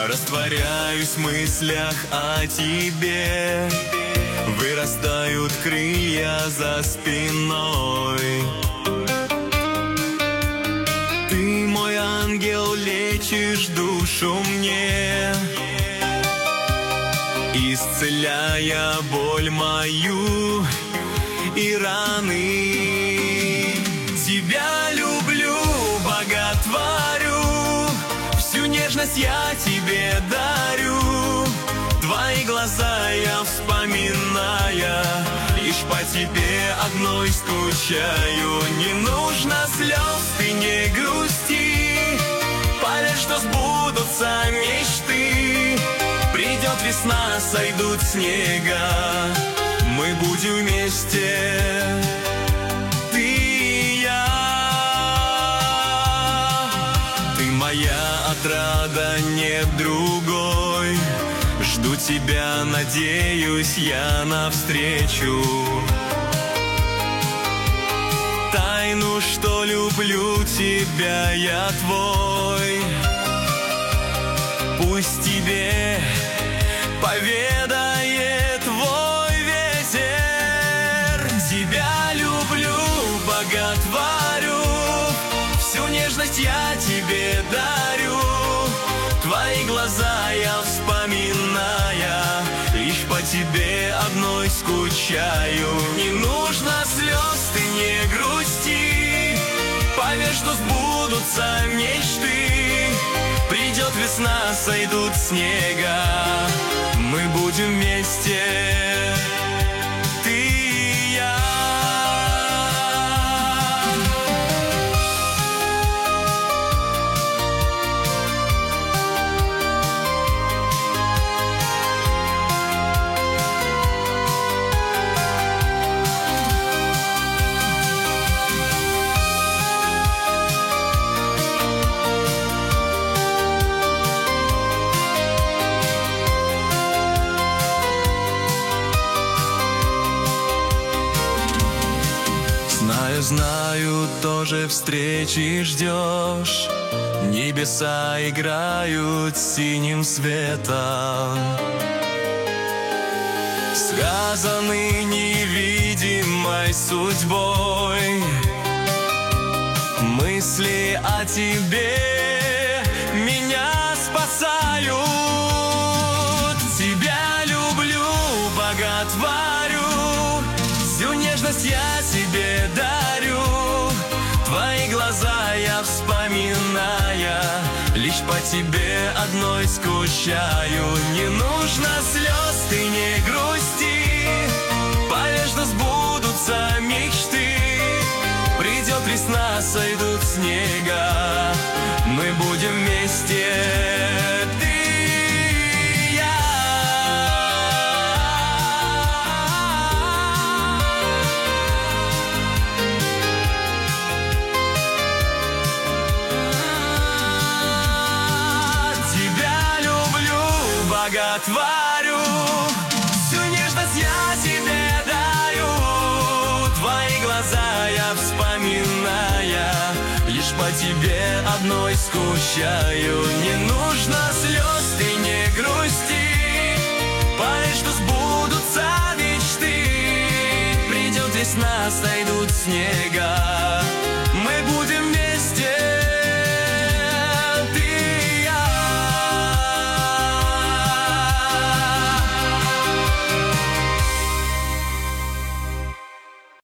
Растворяюсь в мыслях о тебе, вырастают крылья за спиной. Ты, мой ангел, лечишь душу мне, исцеляя боль мою и раны. Тебя люблю, боготворю, всю нежность я тебе дарю. Твои глаза я, вспоминая, лишь по тебе одной скучаю. Не нужно слез, ты не грусти, поверь, что сбудутся мечты. Придет весна, сойдут снега, мы будем вместе, ты и я. Ты моя отрада, нет другой. Жду тебя, надеюсь я навстречу. Тайну, что люблю тебя, я твой. Пусть тебе поведает твой ветер. Тебя люблю, боготворю, всю нежность я тебе дарю. Твои глаза я, вспоминая, лишь по тебе одной скучаю. Не нужно слез, ты не грусти, поверь, что сбудутся мечты. Придет весна, сойдут снега, мы будем вместе, ты и я. Знаю, тоже встречи ждешь. Небеса играют синим светом, связаны невидимой судьбой. Мысли о тебе меня спасают. Тебя люблю, боготворю, всю нежность я тебе дарю. Твои глаза я, вспоминая, лишь по тебе одной скучаю. Не нужно слез, ты не грусти, поверь, что сбудутся мечты. Придет весна, сойдут снега, мы будем вместе, ты и я. Боготворю, всю нежность я тебе дарю. Твои глаза я, вспоминая, лишь по тебе одной скучаю. Не нужно слез, ты не грусти, поверь, что сбудутся мечты. Придет весна, сойдут снега,